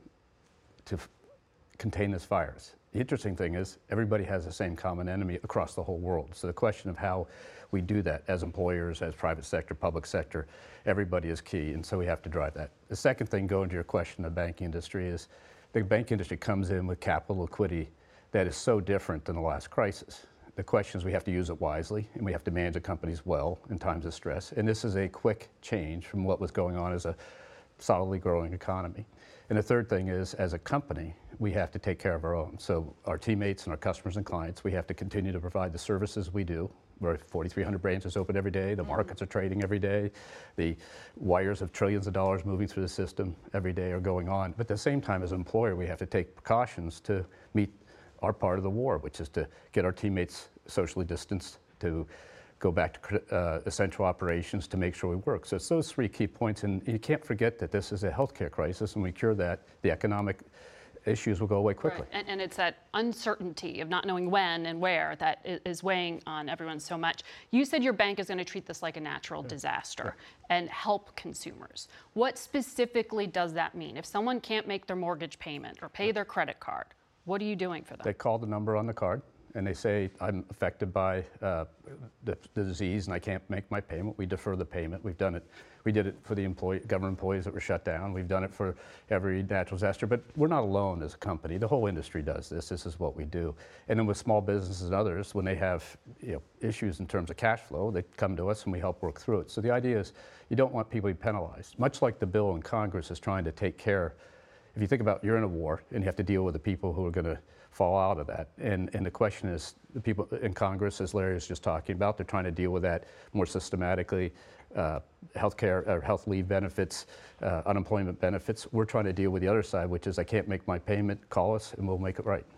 to f- contain this virus. The interesting thing is everybody has the same common enemy across the whole world. So the question of how we do that as employers, as private sector, public sector, everybody is key, and so we have to drive that. The second thing, going to your question of the banking industry, is the bank industry comes in with capital liquidity that is so different than the last crisis. The question is we have to use it wisely, and we have to manage the companies well in times of stress. And this is a quick change from what was going on as a solidly growing economy. And the third thing is, as a company, we have to take care of our own. So our teammates and our customers and clients, we have to continue to provide the services we do. We're forty-three hundred branches open every day. The markets are trading every day. The wires of trillions of dollars moving through the system every day are going on. But at the same time, as an employer, we have to take precautions to meet our part of the war, which is to get our teammates socially distanced, to go back to uh, essential operations, to make sure we work. So it's those three key points. And you can't forget that this is a healthcare crisis, and we cure that, the economic issues will go away quickly. Right. And, and it's that uncertainty of not knowing when and where that is, is weighing on everyone so much. You said your bank is going to treat this like a natural disaster and help consumers. What specifically does that mean? If someone can't make their mortgage payment or pay their credit card, what are you doing for them? They call the number on the card and they say, I'm affected by uh, the, the disease and I can't make my payment. We defer the payment. We've done it. We did it for the employee, government employees that were shut down. We've done it for every natural disaster, but we're not alone as a company. The whole industry does this. This is what we do. And then with small businesses and others, when they have you know, issues in terms of cash flow, they come to us and we help work through it. So the idea is you don't want people to be penalized, much like the bill in Congress is trying to take care. If you think about you're in a war and you have to deal with the people who are going to fall out of that. And, and the question is, the people in Congress, as Larry was just talking about, they're trying to deal with that more systematically. Uh, healthcare or health leave benefits, uh, unemployment benefits. We're trying to deal with the other side, which is I can't make my payment, call us and we'll make it right.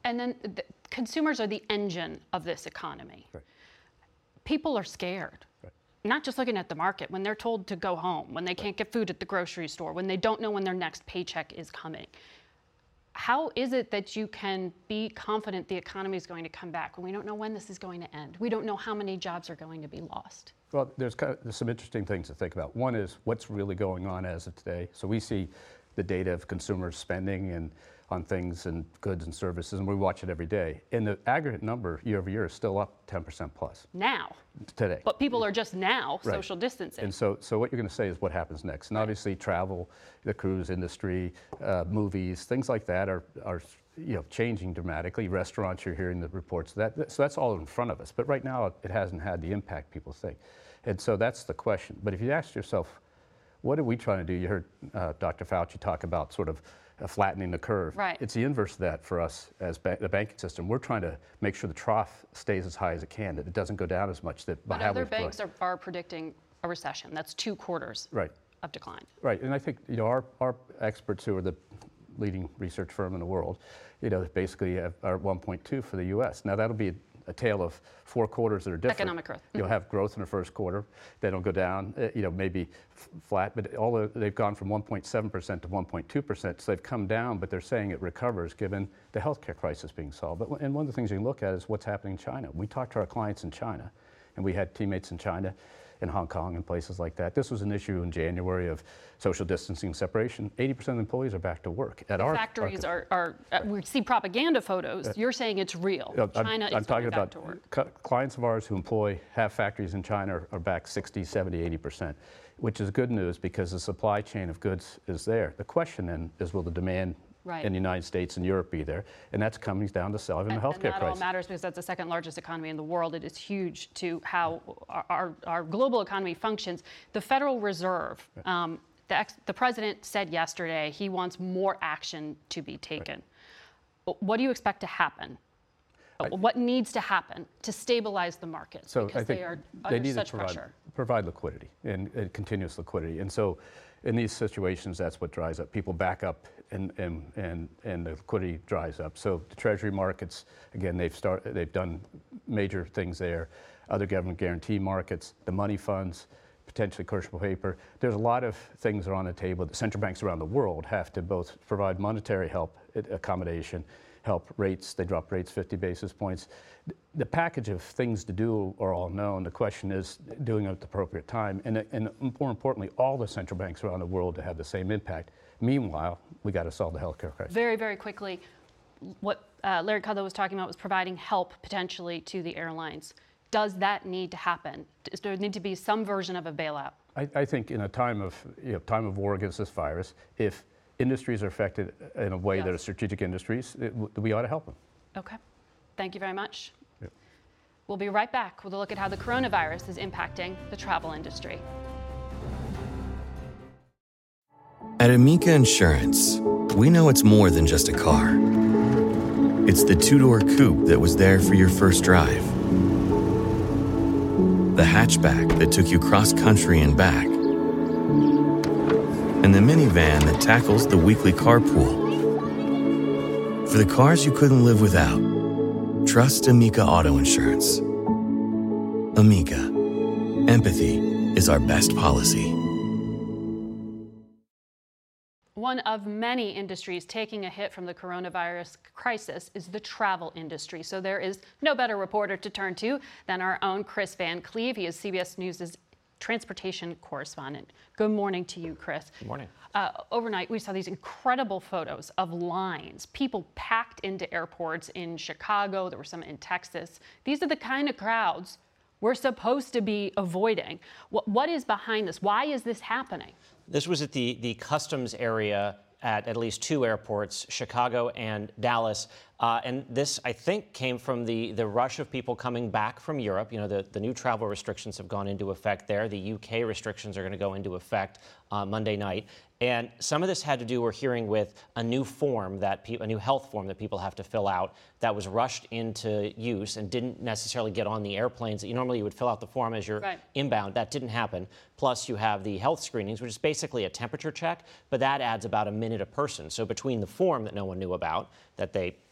And then the consumers are the engine of this economy. Right. People are scared. Right. Not just looking at the market, when they're told to go home, when they can't get food at the grocery store, when they don't know when their next paycheck is coming. How is it that you can be confident the economy is going to come back when we don't know when this is going to end? We don't know how many jobs are going to be lost. Well, there's, kind of, there's some interesting things to think about. One is what's really going on as of today. So we see the data of consumers spending and on things and goods and services, and we watch it every day. And the aggregate number year over year is still up ten percent plus. Now. Today. But people are just now right. social distancing. And so, so what you're going to say is what happens next. And obviously travel, the cruise industry, uh, movies, things like that are, are you know, changing dramatically. Restaurants, you're hearing the reports. That, so that's all in front of us. But right now, it hasn't had the impact people think. And so that's the question. But if you ask yourself, what are we trying to do? You heard uh, Doctor Fauci talk about sort of uh, flattening the curve. Right. It's the inverse of that for us as ba the banking system. We're trying to make sure the trough stays as high as it can, that it doesn't go down as much. That but other banks are, are predicting a recession. That's two quarters right. of decline. Right, and I think you know our, our experts, who are the leading research firm in the world, you know, basically have, are at one point two for the U S. Now that'll be a, a tale of four quarters that are different. Economic growth. You'll have growth in the first quarter. They don't go down, uh, you know, maybe f flat, but all the, they've gone from one point seven percent to one point two percent. So they've come down, but they're saying it recovers given the healthcare crisis being solved. But, and one of the things you can look at is what's happening in China. We talked to our clients in China, and we had teammates in China, in Hong Kong and places like that. This was an issue in January of social distancing separation. eighty percent of employees are back to work. At the our factories our, are, are uh, we see propaganda photos. Uh, You're saying it's real. Uh, China I'm, is I'm talking back about to work. clients of ours who employ, have factories in China are, are back sixty, seventy, eighty percent, which is good news because the supply chain of goods is there. The question then is, will the demand Right. in the United States and Europe be there? And that's coming down to solving and, the healthcare and that crisis. all matters because that's the second largest economy in the world. It is huge to how our, our, our global economy functions. The Federal Reserve, um, the, ex, the president said yesterday he wants more action to be taken. Right. What do you expect to happen? I, what needs to happen to stabilize the markets? So because I think they are they under need such to provide, pressure. provide liquidity and, and continuous liquidity. And so in these situations, that's what dries up. People back up and, and, and, and the liquidity dries up. So the treasury markets, again, they've, start, they've done major things there. Other government guarantee markets, the money funds, potentially commercial paper. There's a lot of things that are on the table. The central banks around the world have to both provide monetary help, accommodation, help rates. They drop rates fifty basis points. The package of things to do are all known. The question is doing it at the appropriate time. And, and more importantly, all the central banks around the world to have the same impact. Meanwhile, we got to solve the healthcare crisis. Very, very quickly, what uh, Larry Kudlow was talking about was providing help potentially to the airlines. Does that need to happen? Does there need to be some version of a bailout? I, I think in a time of, you know, time of war against this virus, if industries are affected in a way yes. that are strategic industries, it, we ought to help them. Okay. Thank you very much. Yep. We'll be right back with a look at how the coronavirus is impacting the travel industry. At Amica Insurance, we know it's more than just a car. It's the two-door coupe that was there for your first drive, the hatchback that took you cross-country and back, and the minivan that tackles the weekly carpool. For the cars you couldn't live without, trust Amica Auto Insurance. Amica. Empathy is our best policy. One of many industries taking a hit from the coronavirus crisis is the travel industry. So there is no better reporter to turn to than our own Chris Van Cleve. He is C B S News' transportation correspondent. Good morning to you, Chris. Good morning. Uh, overnight, we saw these incredible photos of lines, people packed into airports in Chicago. There were some in Texas. These are the kind of crowds we're supposed to be avoiding. What, what is behind this? Why is this happening? This was at the, the customs area at at least two airports, Chicago and Dallas. Uh, and this, I think, came from the, the rush of people coming back from Europe. You know, the, the new travel restrictions have gone into effect there. The U K restrictions are going to go into effect uh, Monday night. And some of this had to do, we're hearing, with a new form, that pe- a new health form that people have to fill out that was rushed into use and didn't necessarily get on the airplanes. That you normally you would fill out the form as you're right. inbound. That didn't happen. Plus, you have the health screenings, which is basically a temperature check, but that adds about a minute a person. So between the form that no one knew about, that they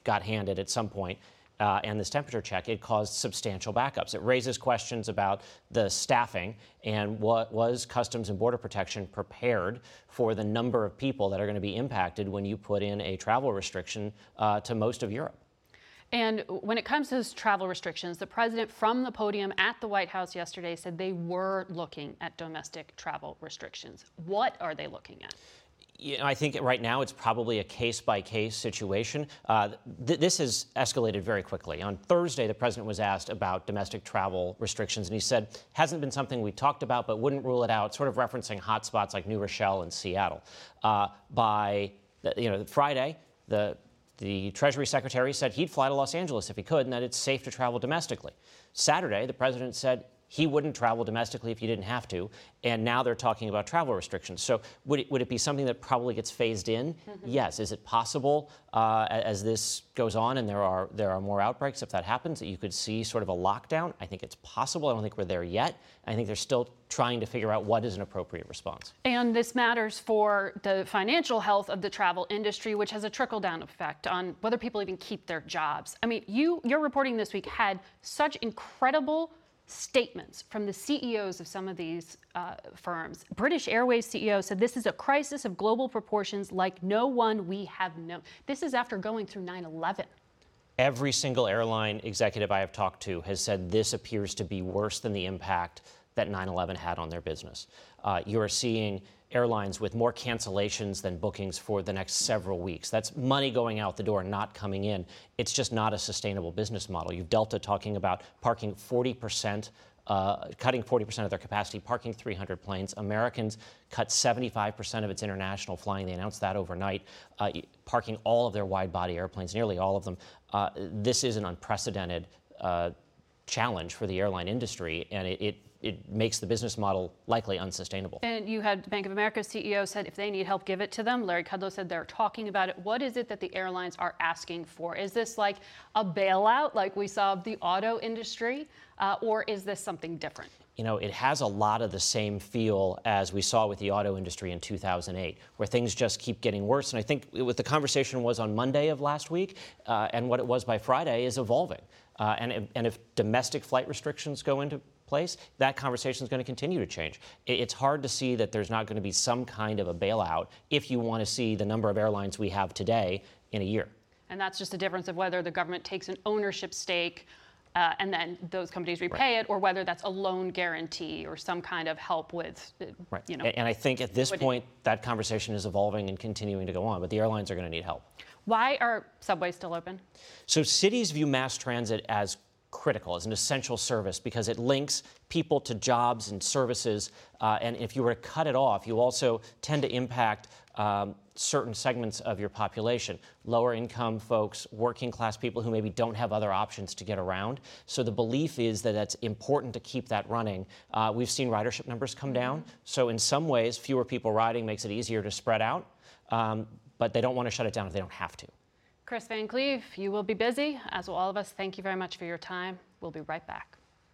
got handed at some point, uh, and this temperature check, it caused substantial backups. It raises questions about the staffing and what was Customs and Border Protection prepared for the number of people that are going to be impacted when you put in a travel restriction uh, to most of Europe. And when it comes to those travel restrictions, the president from the podium at the White House yesterday said they were looking at domestic travel restrictions. What are they looking at? You know, I think right now it's probably a case-by-case situation. Uh, th- this has escalated very quickly. On Thursday, the president was asked about domestic travel restrictions, and he said, hasn't been something we talked about, but wouldn't rule it out, sort of referencing hotspots like New Rochelle and Seattle. Uh, by, you know, Friday, the The Treasury Secretary said he'd fly to Los Angeles if he could and that it's safe to travel domestically. Saturday, the president said he wouldn't travel domestically if you didn't have to, and now they're talking about travel restrictions. So would it, would it be something that probably gets phased in? Mm-hmm. Yes. Is it possible uh, as this goes on and there are there are more outbreaks, if that happens, that you could see sort of a lockdown? I think it's possible. I don't think we're there yet. I think they're still trying to figure out what is an appropriate response. And this matters for the financial health of the travel industry, which has a trickle-down effect on whether people even keep their jobs. I mean, you, your reporting this week had such incredible statements from the C E Os of some of these uh, firms. British Airways C E O said this is a crisis of global proportions like no one we have known. This is after going through nine eleven. Every single airline executive I have talked to has said this appears to be worse than the impact that nine eleven had on their business. Uh, you are seeing airlines with more cancellations than bookings for the next several weeks. That's money going out the door, not coming in. It's just not a sustainable business model. You've Delta talking about parking forty percent, uh, cutting forty percent of their capacity, parking three hundred planes. Americans cut seventy-five percent of its international flying. They announced that overnight, uh, parking all of their wide-body airplanes, nearly all of them. Uh, this is an unprecedented uh, challenge for the airline industry, and it, it it makes the business model likely unsustainable. And you had Bank of America's C E O said if they need help, give it to them. Larry Kudlow said they're talking about it. What is it that the airlines are asking for? Is this like a bailout like we saw of the auto industry, uh, or is this something different? You know, it has a lot of the same feel as we saw with the auto industry in two thousand eight, where things just keep getting worse. And I think what the conversation was on Monday of last week uh, and what it was by Friday is evolving. Uh, and, and if domestic flight restrictions go into place, that conversation is going to continue to change. It's hard to see that there's not going to be some kind of a bailout if you want to see the number of airlines we have today in a year. And that's just a difference of whether the government takes an ownership stake uh, and then those companies repay right. it, or whether that's a loan guarantee or some kind of help with, uh, right. you know. And I think at this point, that conversation is evolving and continuing to go on, but the airlines are going to need help. Why are subways still open? So cities view mass transit as critical, as an essential service, because it links people to jobs and services. Uh, and if you were to cut it off, you also tend to impact um, certain segments of your population, lower income folks, working class people who maybe don't have other options to get around. So the belief is that it's important to keep that running. Uh, we've seen ridership numbers come down. So in some ways, fewer people riding makes it easier to spread out. Um, but they don't want to shut it down if they don't have to. Chris Van Cleve, you will be busy, as will all of us. Thank you very much for your time. We'll be right back.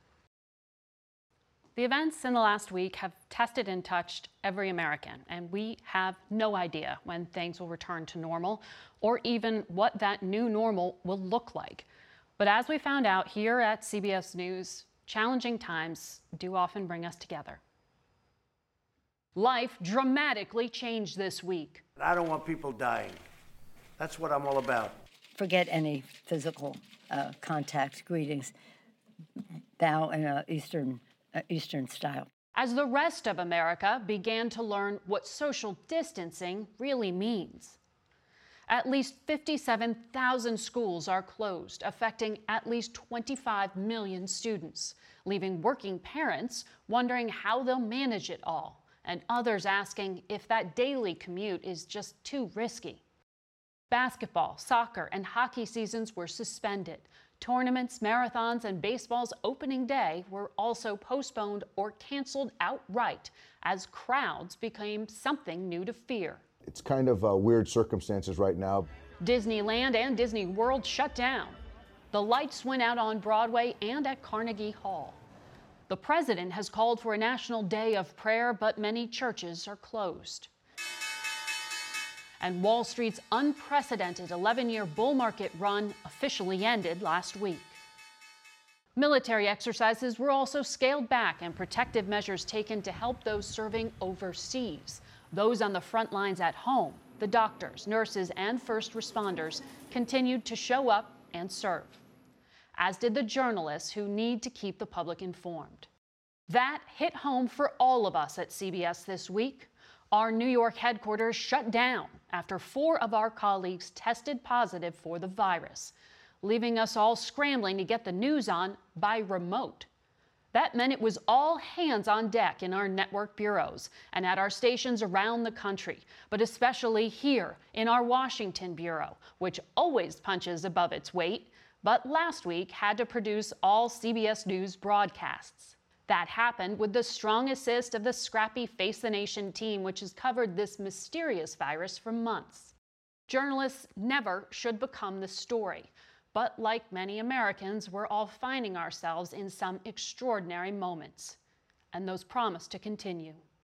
The events in the last week have tested and touched every American, and we have no idea when things will return to normal or even what that new normal will look like. But as we found out here at C B S News, challenging times do often bring us together. Life dramatically changed this week. I don't want people dying. That's what I'm all about. Forget any physical uh, contact, greetings. Bow in a Eastern, uh, Eastern style. As the rest of America began to learn what social distancing really means. At least fifty-seven thousand schools are closed, affecting at least twenty-five million students, leaving working parents wondering how they'll manage it all, and others asking if that daily commute is just too risky. Basketball, soccer, and hockey seasons were suspended. Tournaments, marathons, and baseball's opening day were also postponed or canceled outright as crowds became something new to fear. It's kind of uh, weird circumstances right now. Disneyland and Disney World shut down. The lights went out on Broadway and at Carnegie Hall. The president has called for a national day of prayer, but many churches are closed. And Wall Street's unprecedented eleven-year bull market run officially ended last week. Military exercises were also scaled back and protective measures taken to help those serving overseas. Those on the front lines at home, the doctors, nurses, and first responders, continued to show up and serve, as did the journalists who need to keep the public informed. That hit home for all of us at C B S this week. Our New York headquarters shut down after four of our colleagues tested positive for the virus, leaving us all scrambling to get the news on by remote. That meant it was all hands on deck in our network bureaus and at our stations around the country, but especially here in our Washington bureau, which always punches above its weight, but last week had to produce all C B S News broadcasts. That happened with the strong assist of the scrappy Face the Nation team, which has covered this mysterious virus for months. Journalists never should become the story, but like many Americans, we're all finding ourselves in some extraordinary moments, and those promise to continue.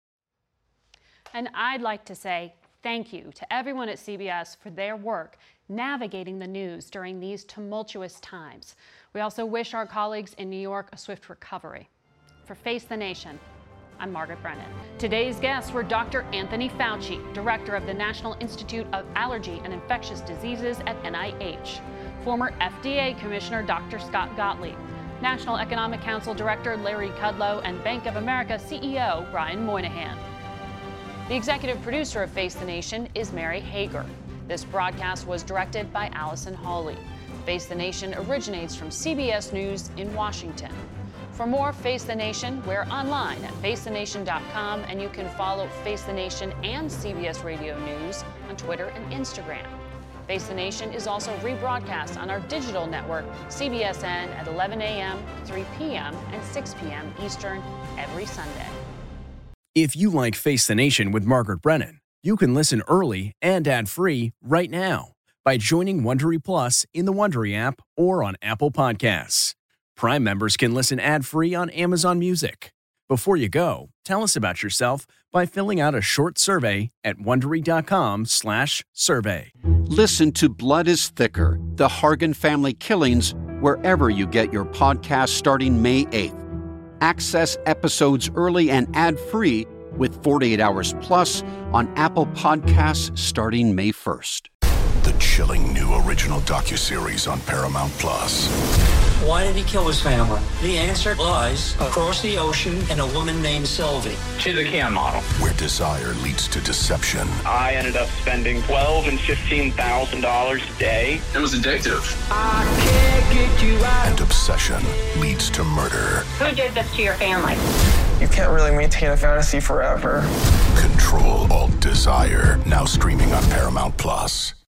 And I'd like to say thank you to everyone at C B S for their work navigating the news during these tumultuous times. We also wish our colleagues in New York a swift recovery. For Face the Nation, I'm Margaret Brennan. Today's guests were Doctor Anthony Fauci, director of the National Institute of Allergy and Infectious Diseases at N I H, former F D A Commissioner Doctor Scott Gottlieb, National Economic Council Director Larry Kudlow, and Bank of America C E O Brian Moynihan. The executive producer of Face the Nation is Mary Hager. This broadcast was directed by Allison Hawley. Face the Nation originates from C B S News in Washington. For more Face the Nation, we're online at face the nation dot com, and you can follow Face the Nation and C B S Radio News on Twitter and Instagram. Face the Nation is also rebroadcast on our digital network, C B S N, at eleven a.m., three p.m., and six p.m. Eastern every Sunday. If you like Face the Nation with Margaret Brennan, you can listen early and ad-free right now by joining Wondery Plus in the Wondery app or on Apple Podcasts. Prime members can listen ad-free on Amazon Music. Before you go, tell us about yourself by filling out a short survey at Wondery.com slash survey. Listen to Blood is Thicker, The Hargan Family Killings, wherever you get your podcast starting May eighth. Access episodes early and ad-free with forty-eight hours plus on Apple Podcasts starting May first. The chilling new original docuseries on Paramount Plus. Why did he kill his family? The answer lies across the ocean in a woman named Sylvie. She's a Keon model. Where desire leads to deception. I ended up spending twelve thousand dollars and fifteen thousand dollars a day. It was addictive. I can't get you out. And obsession leads to murder. Who did this to your family? You can't really maintain a fantasy forever. Control Alt Desire, now streaming on Paramount Plus.